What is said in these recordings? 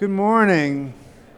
Good morning.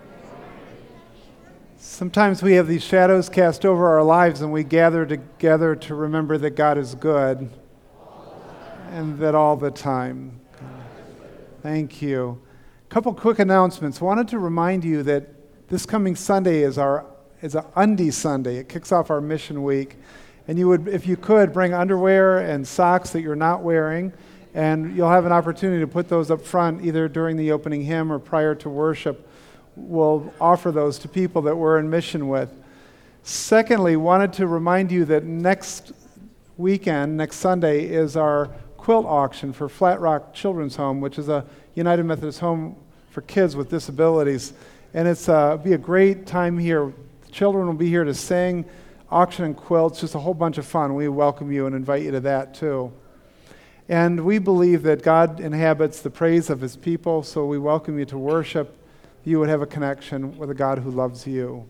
Sometimes we have these shadows cast over our lives and we gather together to remember that God is good and that all the time. Thank you. A couple quick announcements. Wanted to remind you that this coming Sunday is a Undie Sunday. It kicks off our mission week. And you would, if you could, bring underwear and socks that you're not wearing, and you'll have an opportunity to put those up front either during the opening hymn or prior to worship. We'll offer those to people that we're in mission with. Secondly, wanted to remind you that next weekend, next Sunday, is our quilt auction for Flat Rock Children's Home, which is a United Methodist home for kids with disabilities. And it's be a great time here. The children will be here to sing, auction and quilts, just a whole bunch of fun. We welcome you and invite you to that too. And we believe that God inhabits the praise of his people, so we welcome you to worship. You would have a connection with a God who loves you.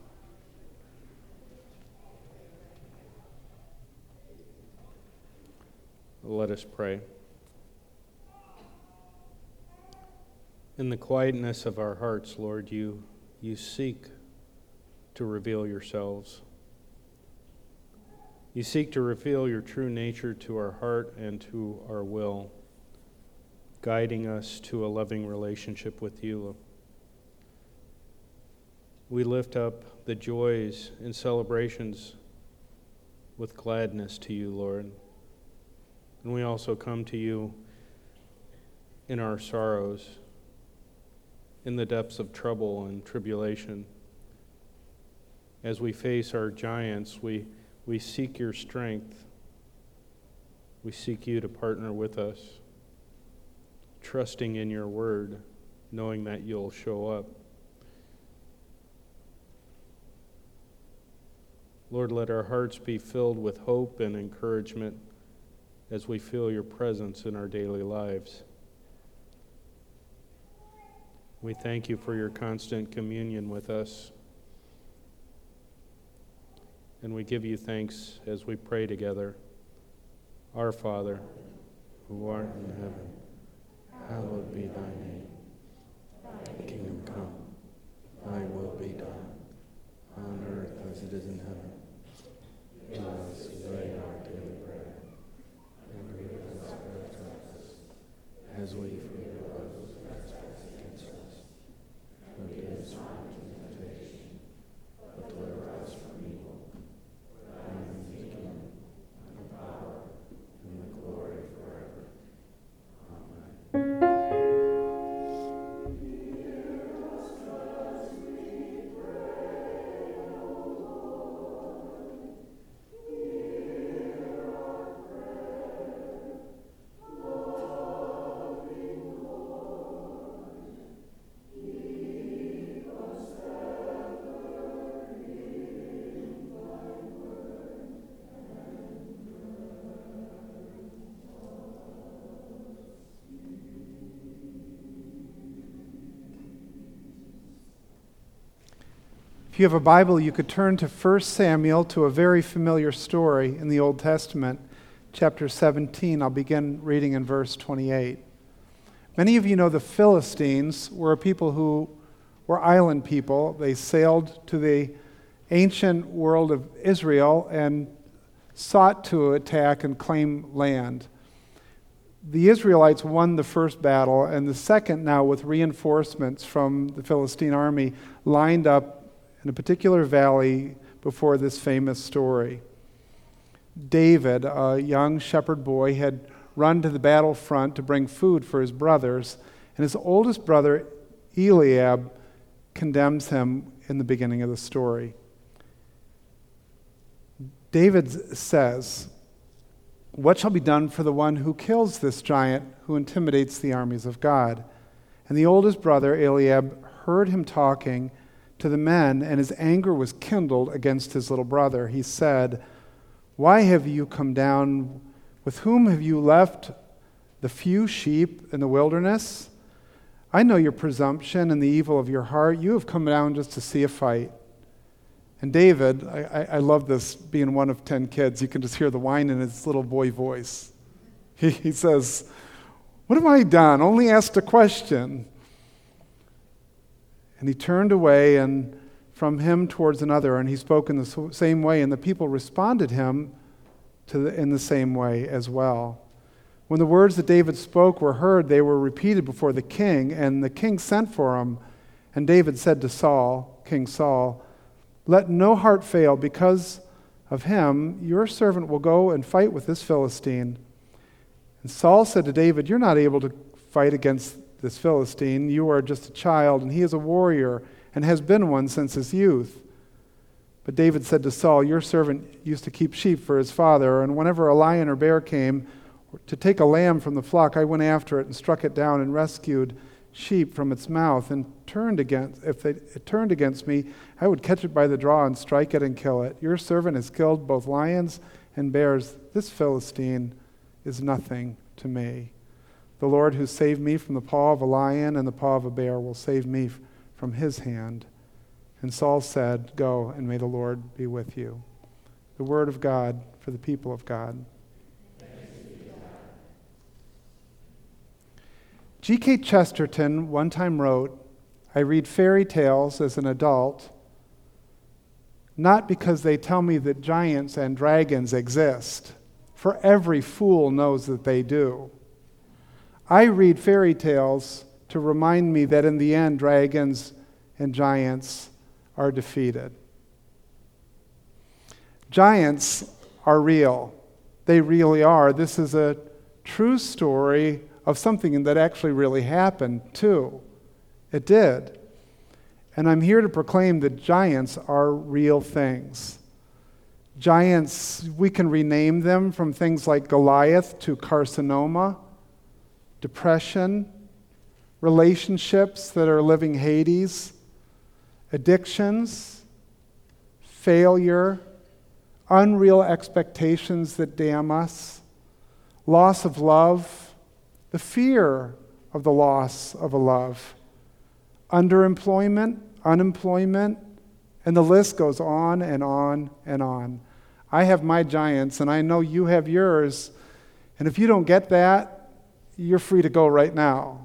Let us pray. In the quietness of our hearts, Lord, you seek to reveal yourselves. You seek to reveal your true nature to our heart and to our will, guiding us to a loving relationship with you. We lift up the joys and celebrations with gladness to you, Lord. And we also come to you in our sorrows, in the depths of trouble and tribulation. As we face our giants, we seek your strength. We seek you to partner with us, trusting in your word, knowing that you'll show up. Lord, let our hearts be filled with hope and encouragement as we feel your presence in our daily lives. We thank you for your constant communion with us. And we give you thanks as we pray together. Our Father, who art in heaven, hallowed be thy name. Thy kingdom come, thy will be done, on earth as it is in heaven. Give us today our daily bread, and forgive us our trespasses, as we forgive those who trespass against us. And lead us not into temptation, but deliver us from evil. Thine is the kingdom, and the power, and the glory forever. Amen. If you have a Bible, you could turn to 1 Samuel, to a very familiar story in the Old Testament, chapter 17. I'll begin reading in verse 28. Many of you know the Philistines were a people who were island people. They sailed to the ancient world of Israel and sought to attack and claim land. The Israelites won the first battle, and the second, now with reinforcements from the Philistine army, lined up in a particular valley before this famous story. David, a young shepherd boy, had run to the battlefront to bring food for his brothers, and his oldest brother, Eliab, condemns him in the beginning of the story. David says, "What shall be done for the one who kills this giant who intimidates the armies of God?" And the oldest brother, Eliab, heard him talking to the men, and his anger was kindled against his little brother. He said, "Why have you come down? With whom have you left the few sheep in the wilderness? I know your presumption and the evil of your heart. You have come down just to see a fight." And David, I love this, being one of 10 kids, you can just hear the whine in his little boy voice. He says, "What have I done? Only asked a question." And he turned away and from him towards another, and he spoke in the same way, and the people responded him in the same way as well. When the words that David spoke were heard, they were repeated before the king, and the king sent for him. And David said to Saul, King Saul, "Let no heart fail because of him. Your servant will go and fight with this Philistine." And Saul said to David, "You're not able to fight against this Philistine. You are just a child, and he is a warrior and has been one since his youth." But David said to Saul, "Your servant used to keep sheep for his father, and whenever a lion or bear came to take a lamb from the flock, I went after it and struck it down and rescued sheep from its mouth. And if it turned against me, I would catch it by the jaw and strike it and kill it. Your servant has killed both lions and bears. This Philistine is nothing to me. The Lord who saved me from the paw of a lion and the paw of a bear will save me from his hand." And Saul said, "Go, and may the Lord be with you." The word of God for the people of God. G.K. Chesterton one time wrote, "I read fairy tales as an adult, not because they tell me that giants and dragons exist, for every fool knows that they do. I read fairy tales to remind me that in the end, dragons and giants are defeated." Giants are real. They really are. This is a true story of something that actually really happened, too. It did. And I'm here to proclaim that giants are real things. Giants, we can rename them from things like Goliath to carcinoma, depression, relationships that are living Hades, addictions, failure, unreal expectations that damn us, loss of love, the fear of the loss of a love, underemployment, unemployment, and the list goes on and on and on. I have my giants, and I know you have yours, and if you don't get that, you're free to go right now.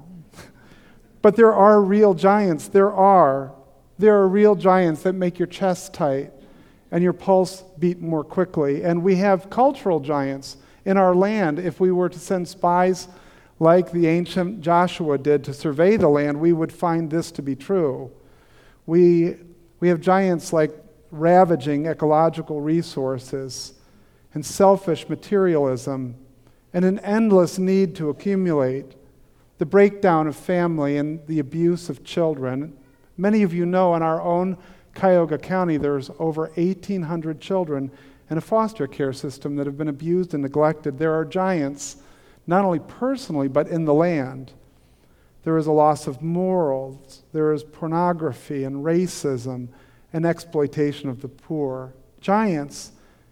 But there are real giants. There are real giants that make your chest tight and your pulse beat more quickly. And we have cultural giants in our land. If we were to send spies like the ancient Joshua did to survey the land, we would find this to be true. We have giants like ravaging ecological resources and selfish materialism and an endless need to accumulate, the breakdown of family and the abuse of children. Many of you know in our own Cuyahoga County there's over 1,800 children in a foster care system that have been abused and neglected. There are giants, not only personally, but in the land. There is a loss of morals. There is pornography and racism and exploitation of the poor. Giants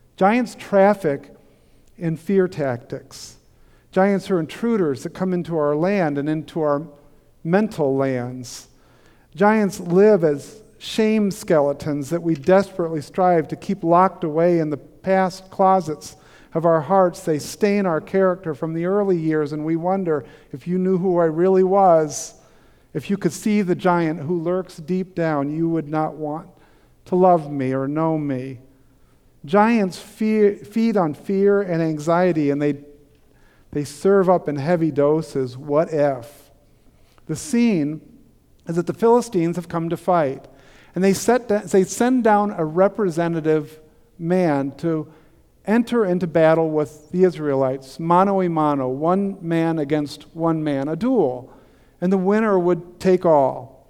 traffic in fear tactics. Giants are intruders that come into our land and into our mental lands. Giants live as shame skeletons that we desperately strive to keep locked away in the past closets of our hearts. They stain our character from the early years, and we wonder, if you knew who I really was, if you could see the giant who lurks deep down, you would not want to love me or know me. Giants feed on fear and anxiety, and they serve up in heavy doses. What if? The scene is that the Philistines have come to fight, and they send down a representative man to enter into battle with the Israelites, mano a mano, one man against one man, a duel, and the winner would take all.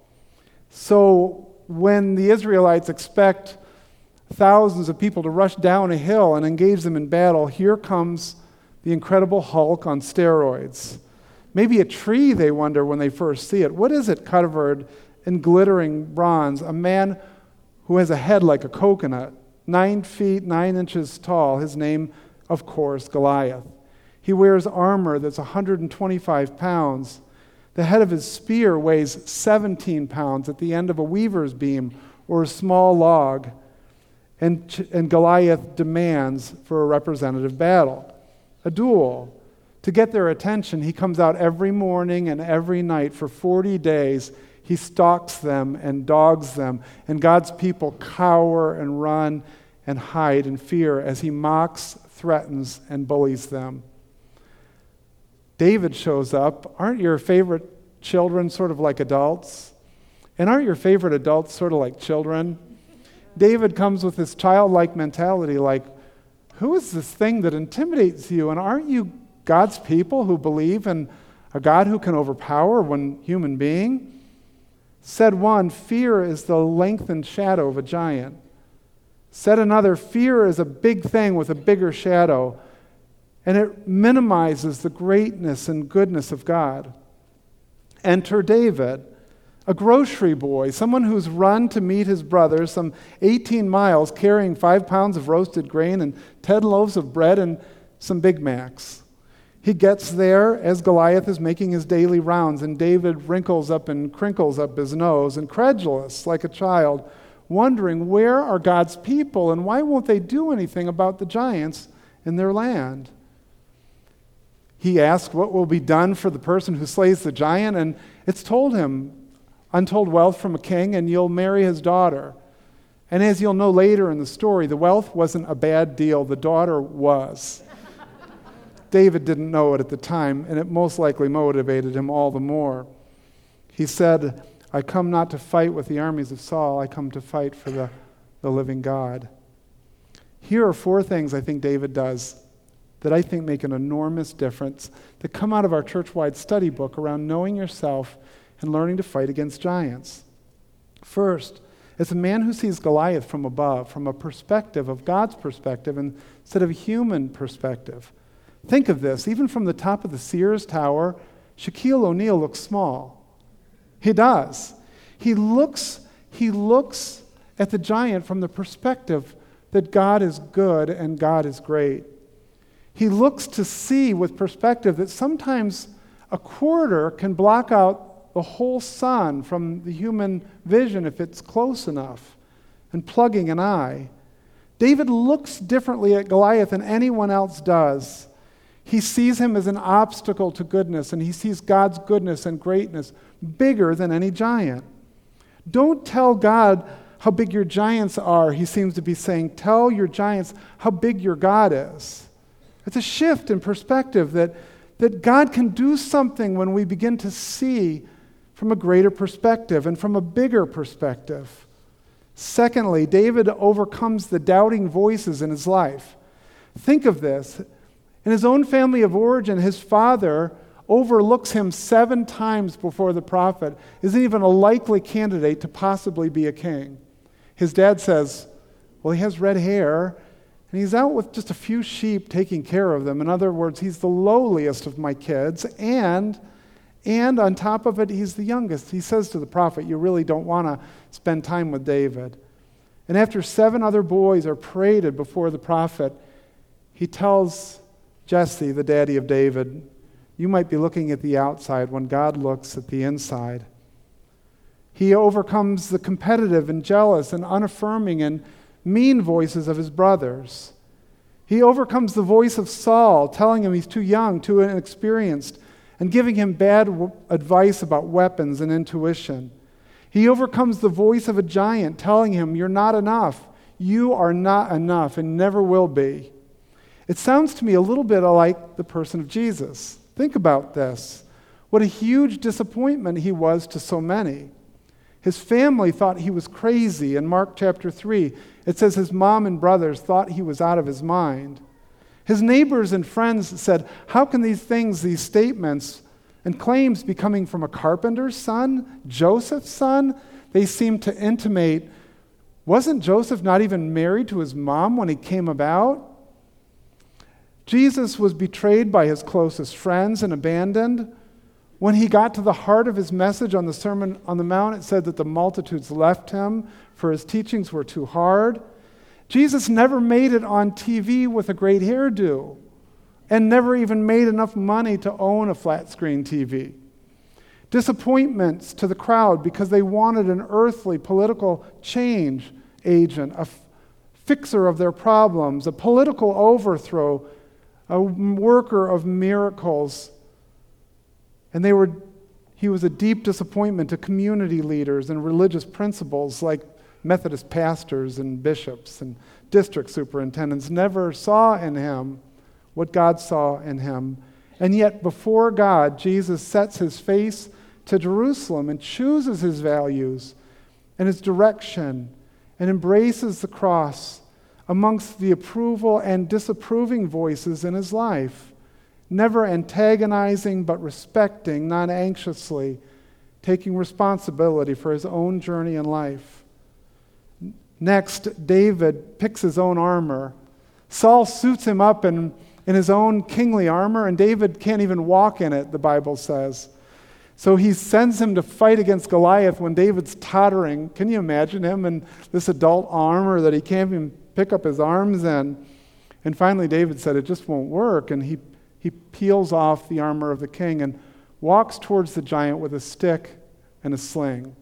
So when the Israelites expect thousands of people to rush down a hill and engage them in battle, here comes the Incredible Hulk on steroids. Maybe a tree, they wonder when they first see it. What is it covered in glittering bronze? A man who has a head like a coconut, 9 feet, 9 inches tall. His name, of course, Goliath. He wears armor that's 125 pounds. The head of his spear weighs 17 pounds at the end of a weaver's beam or a small log. And Goliath demands for a representative battle, a duel. To get their attention, he comes out every morning and every night for 40 days. he stalks them and dogs them, and God's people cower and run and hide in fear as he mocks, threatens, and bullies them. David shows up. Aren't your favorite children sort of like adults? And aren't your favorite adults sort of like children? David comes with this childlike mentality like, who is this thing that intimidates you? And aren't you God's people who believe in a God who can overpower one human being? Said one, fear is the lengthened shadow of a giant. Said another, fear is a big thing with a bigger shadow, and it minimizes the greatness and goodness of God. Enter David, a grocery boy, someone who's run to meet his brothers some 18 miles carrying 5 pounds of roasted grain and 10 loaves of bread and some Big Macs. He gets there as Goliath is making his daily rounds, and David wrinkles up and crinkles up his nose, incredulous like a child, wondering where are God's people and why won't they do anything about the giants in their land? He asks what will be done for the person who slays the giant, and it's told him, untold wealth from a king, and you'll marry his daughter. And as you'll know later in the story, the wealth wasn't a bad deal, the daughter was. David didn't know it at the time, and it most likely motivated him all the more. He said, I come not to fight with the armies of Saul, I come to fight for the living God. Here are 4 things I think David does that I think make an enormous difference that come out of our church-wide study book around knowing yourself and learning to fight against giants. First, as a man who sees Goliath from above, from a perspective of God's perspective instead of a human perspective. Think of this, even from the top of the Sears Tower, Shaquille O'Neal looks small. He does. He looks at the giant from the perspective that God is good and God is great. He looks to see with perspective that sometimes a quarter can block out the whole sun from the human vision if it's close enough, and plugging an eye. David looks differently at Goliath than anyone else does. He sees him as an obstacle to goodness, and he sees God's goodness and greatness bigger than any giant. Don't tell God how big your giants are, he seems to be saying. Tell your giants how big your God is. It's a shift in perspective that God can do something when we begin to see from a greater perspective and from a bigger perspective. Secondly, David overcomes the doubting voices in his life. Think of this. In his own family of origin, his father overlooks him 7 times before the prophet isn't even a likely candidate to possibly be a king. His dad says, well, he has red hair, and he's out with just a few sheep taking care of them. In other words, he's the lowliest of my kids, and on top of it, he's the youngest. He says to the prophet, you really don't want to spend time with David. And after 7 other boys are paraded before the prophet, he tells Jesse, the daddy of David, you might be looking at the outside when God looks at the inside. He overcomes the competitive and jealous and unaffirming and mean voices of his brothers. He overcomes the voice of Saul, telling him he's too young, too inexperienced, and giving him bad advice about weapons and intuition. He overcomes the voice of a giant, telling him, you're not enough. You are not enough and never will be. It sounds to me a little bit like the person of Jesus. Think about this. What a huge disappointment he was to so many. His family thought he was crazy. In Mark chapter 3, it says his mom and brothers thought he was out of his mind. His neighbors and friends said, how can these things, these statements and claims be coming from a carpenter's son, Joseph's son? They seem to intimate, wasn't Joseph not even married to his mom when he came about? Jesus was betrayed by his closest friends and abandoned. When he got to the heart of his message on the Sermon on the Mount, it said that the multitudes left him, for his teachings were too hard. Jesus never made it on TV with a great hairdo, and never even made enough money to own a flat-screen TV. Disappointments to the crowd because they wanted an earthly political change agent, a fixer of their problems, a political overthrow, a worker of miracles. And He was a deep disappointment to community leaders and religious principals like Methodist pastors and bishops and district superintendents. Never saw in him what God saw in him. And yet before God, Jesus sets his face to Jerusalem and chooses his values and his direction and embraces the cross amongst the approval and disapproving voices in his life, never antagonizing but respecting, not anxiously, taking responsibility for his own journey in life. Next, David picks his own armor. Saul suits him up in his own kingly armor, and David can't even walk in it, the Bible says. So he sends him to fight against Goliath when David's tottering. Can you imagine him in this adult armor that he can't even pick up his arms in? And finally David said it just won't work, and he peels off the armor of the king and walks towards the giant with a stick and a sling.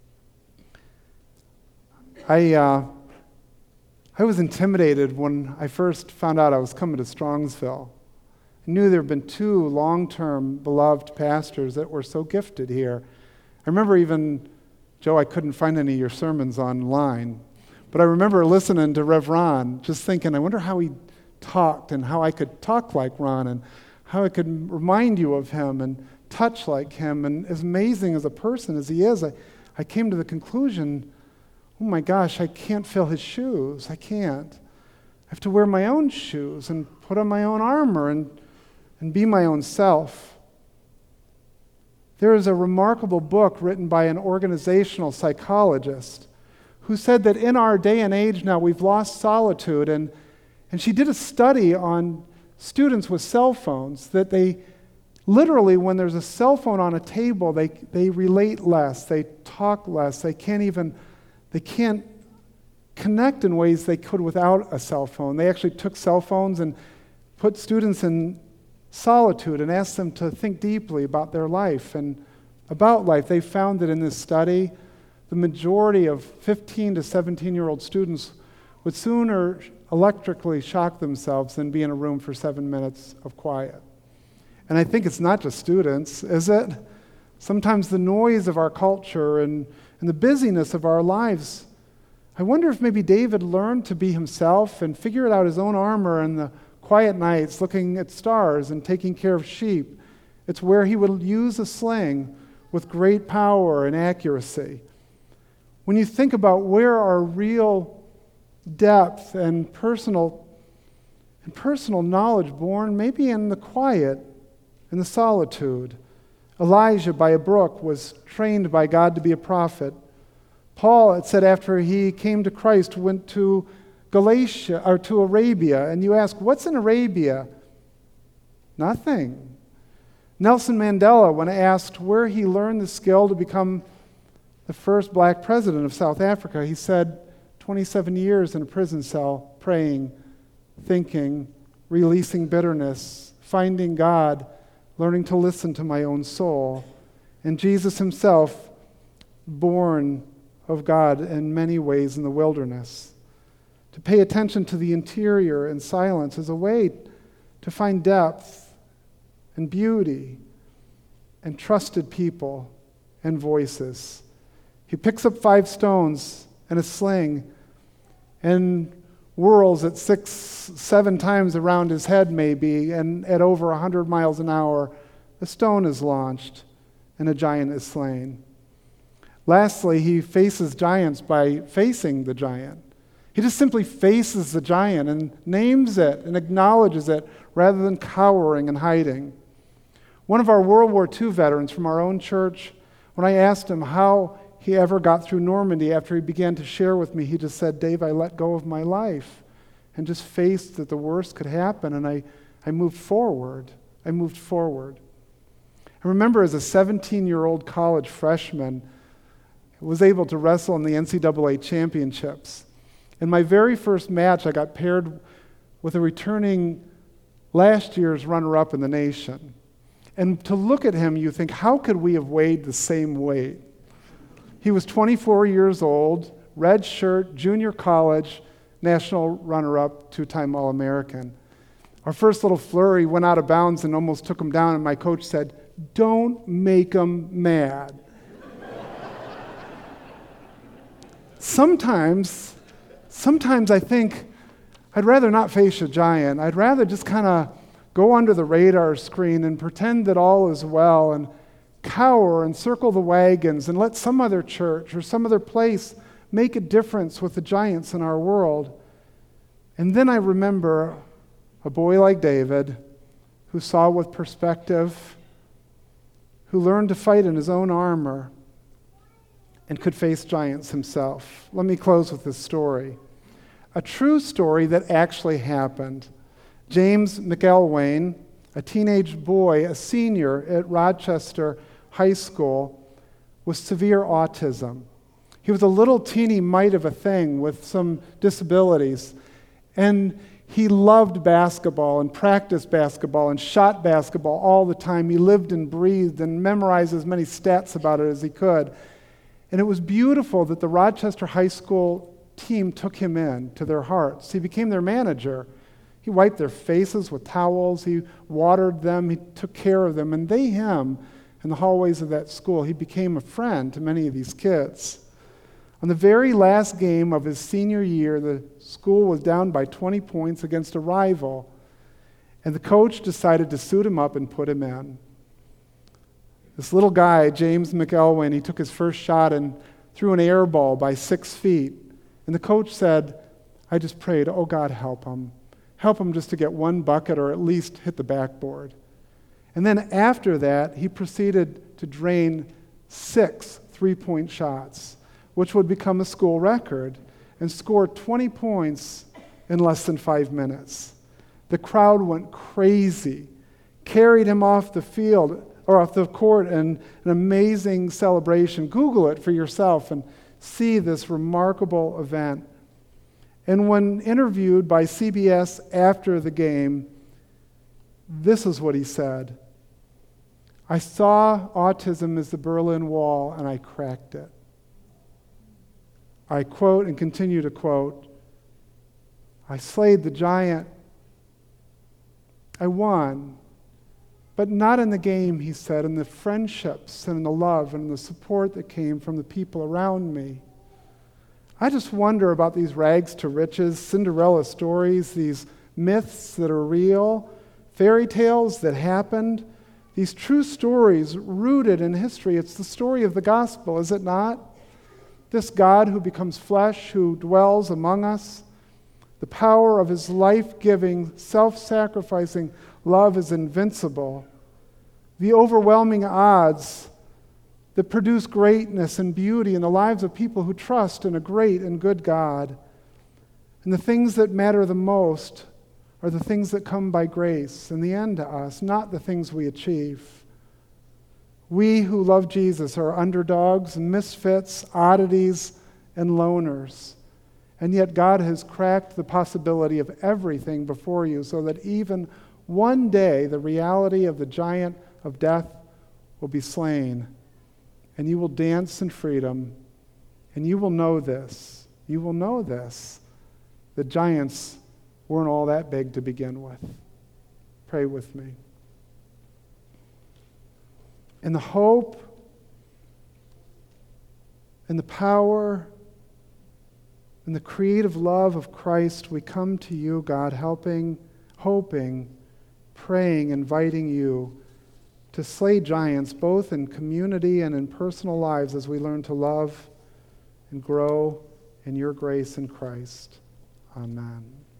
I was intimidated when I first found out I was coming to Strongsville. I knew there had been 2 long-term beloved pastors that were so gifted here. I remember even, Joe, I couldn't find any of your sermons online, but I remember listening to Rev Ron, just thinking, I wonder how he talked and how I could talk like Ron and how I could remind you of him and touch like him. And as amazing as a person as he is, I came to the conclusion, oh my gosh, I can't fill his shoes. I can't. I have to wear my own shoes and put on my own armor and be my own self. There is a remarkable book written by an organizational psychologist who said that in our day and age now we've lost solitude, and she did a study on students with cell phones, that they literally, when there's a cell phone on a table, they relate less, they talk less, they can't connect in ways they could without a cell phone. They actually took cell phones and put students in solitude and asked them to think deeply about their life and about life. They found that in this study, the majority of 15 to 17-year-old students would sooner electrically shock themselves than be in a room for 7 minutes of quiet. And I think it's not just students, is it? Sometimes the noise of our culture and the busyness of our lives, I wonder if maybe David learned to be himself and figured out his own armor in the quiet nights, looking at stars and taking care of sheep. It's where he would use a sling with great power and accuracy. When you think about where our real depth and personal knowledge born, maybe in the quiet, in the solitude. Elijah by a brook was trained by God to be a prophet. Paul, it said, after he came to Christ, went to Galatia or to Arabia. And you ask, what's in Arabia? Nothing. Nelson Mandela, when asked where he learned the skill to become the first black president of South Africa, he said, 27 years in a prison cell, praying, thinking, releasing bitterness, finding God, learning to listen to my own soul. And Jesus himself, born of God in many ways in the wilderness. To pay attention to the interior and silence is a way to find depth and beauty and trusted people and voices. He picks up 5 stones and a sling and whirls at 6-7 times around his head maybe, and at over 100 miles an hour, a stone is launched and a giant is slain. Lastly, he faces giants by facing the giant. He just simply faces the giant and names it and acknowledges it rather than cowering and hiding. One of our World War II veterans from our own church, when I asked him how he ever got through Normandy, after he began to share with me, he just said, Dave, I let go of my life and just faced that the worst could happen, and I moved forward. I remember as a 17-year-old college freshman, I was able to wrestle in the NCAA championships. In my very first match, I got paired with a returning last year's runner-up in the nation. And to look at him, you think, how could we have weighed the same weight? He was 24 years old, red shirt, junior college, national runner-up, 2-time All-American. Our first little flurry went out of bounds and almost took him down, and my coach said, don't make them mad. Sometimes I think I'd rather not face a giant. I'd rather just kind of go under the radar screen and pretend that all is well and cower and circle the wagons and let some other church or some other place make a difference with the giants in our world. And then I remember a boy like David who saw with perspective, who learned to fight in his own armor and could face giants himself. Let me close with this story. A true story that actually happened. James McElwain, a teenage boy, a senior at Rochester High School with severe autism. He was a little teeny mite of a thing with some disabilities. And he loved basketball and practiced basketball and shot basketball all the time. He lived and breathed and memorized as many stats about it as he could. And it was beautiful that the Rochester High School team took him in to their hearts. He became their manager. He wiped their faces with towels. He watered them. He took care of them. And they him in the hallways of that school. He became a friend to many of these kids. On the very last game of his senior year, the school was down by 20 points against a rival. And the coach decided to suit him up and put him in. This little guy, James McElwain, he took his first shot and threw an air ball by 6 feet. And the coach said, I just prayed, oh God, help him. Help him just to get one bucket or at least hit the backboard. And then after that, he proceeded to drain 6 three-point shots, which would become a school record, and scored 20 points in less than 5 minutes. The crowd went crazy, carried him off the field, or off the court in an amazing celebration. Google it for yourself and see this remarkable event. And when interviewed by CBS after the game, this is what he said. I saw autism as the Berlin Wall and I cracked it. I quote and continue to quote, I slayed the giant. I won. But not in the game, he said, in the friendships and in the love and the support that came from the people around me. I just wonder about these rags to riches, Cinderella stories, these myths that are real, fairy tales that happened, these true stories rooted in history. It's the story of the gospel, is it not? This God who becomes flesh, who dwells among us, the power of his life-giving, self-sacrificing love is invincible. The overwhelming odds that produce greatness and beauty in the lives of people who trust in a great and good God. And the things that matter the most are the things that come by grace in the end to us, not the things we achieve. We who love Jesus are underdogs, misfits, oddities, and loners. And yet God has cracked the possibility of everything before you so that even one day the reality of the giant of death will be slain. And you will dance in freedom. And you will know this. You will know this. The giants weren't all that big to begin with. Pray with me. In the hope and the power and the creative love of Christ, we come to you, God, hoping, praying, inviting you to slay giants both in community and in personal lives as we learn to love and grow in your grace in Christ. Amen.